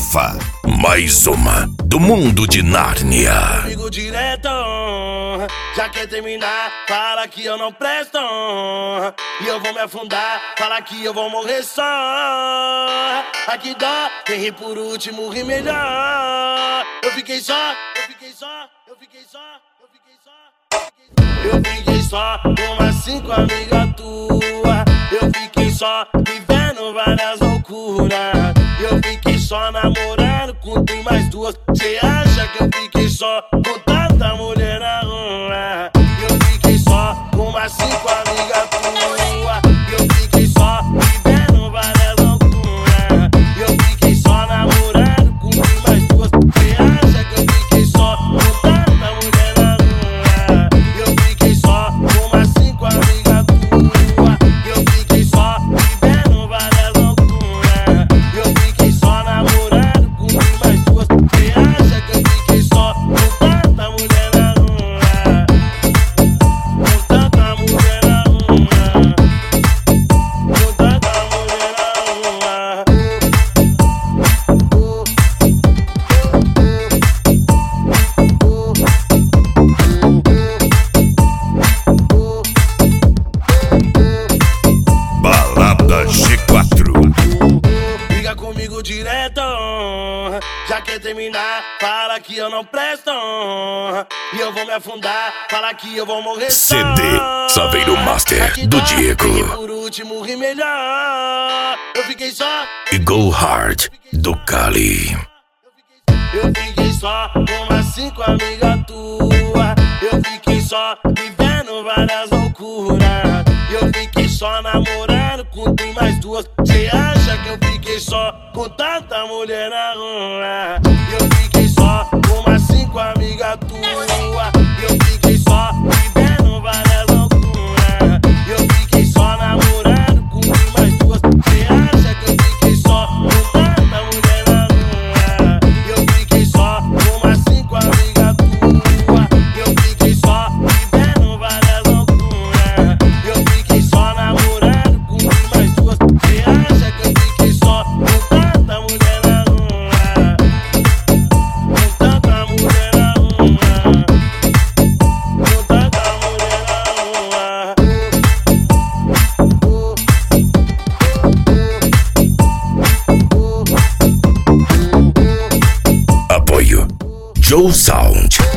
Rafa, mais uma do mundo de Nárnia. Comigo direto, já quer terminar, fala que eu não presto. E eu vou me afundar, fala que eu vou morrer só. Aqui dó, quem ri por último ri melhor. Eu fiquei só, eu fiquei só, eu fiquei só, eu fiquei só. Eu fiquei só com umas 5 amigas tuas. Eu fiquei só vivendo várias loucuras. Eu fiquei só namorando com tem mais duas. Cê acha que eu fiquei só com tanta mulher na rua? Eu fiquei só com umas 5 amigas tuas. Eu fiquei só vivendo várias loucuras. Eu fiquei só namorando com tem mais duas. Cê acha que eu fiquei só com tanta mulher na rua? Eu fiquei só com umas 5 amigas tuas. Eu fiquei só vivendo várias loucuras. Eu fiquei só namorando com tem mais duas. Cê acha que eu fiquei só com tanta mulher na rua? Com tanta mulher na rua. Com tanta mulher na rua. Balada G4. Liga comigo direto, já quer terminar, fala que eu não presto. E eu vou me afundar, fala que eu vou morrer só. CD Saveiro Master Aqui do dó, Diego. quem ri por último ri melhor. Eu fiquei só, E Go Hard do Cali. eu fiquei só com umas 5 amigas tuas. Eu fiquei só vivendo várias loucuras. Eu fiquei só namorando com tem mais duas. Cê acha que eu fiquei só com tanta mulher na rua? Eu fiquei só com umas 5 amigas tuas. Eu fiquei só vivendo várias loucuras. Eu fiquei só namorando com tem mais duas. Cê acha que eu fiquei só com tanta mulher na rua? Eu fiquei só com umas 5 amigas tuas. Eu fiquei só vivendo várias loucuras. Eu fiquei só namorando com tem mais duas. Cê acha que eu fiquei só com tanta mulher na rua? Com tanta mulher na rua. Com tanta mulher na rua. Apoio Joe Sound.